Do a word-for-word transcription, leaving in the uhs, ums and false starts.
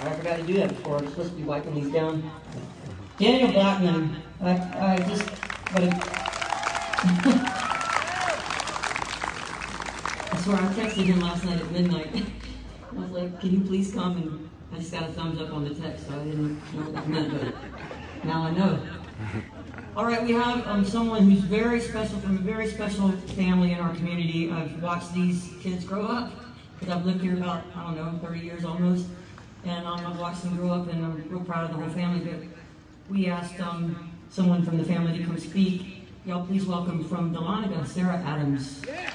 I forgot to do that before. I'm supposed to be wiping these down. Daniel Blackman, I, I just, but it, I swear I texted him last night at midnight. I was like, can you please come? And I just got a thumbs up on the text, so I didn't know what that meant, but now I know. All right, we have um, someone who's very special, from a very special family in our community. I've watched these kids grow up, because I've lived here about, I don't know, thirty years almost. And um, I've watched them grow up, and I'm real proud of the whole family. But we asked um, someone from the family to come speak. Y'all please welcome from Dahlonega, Sarah Adams. Yeah.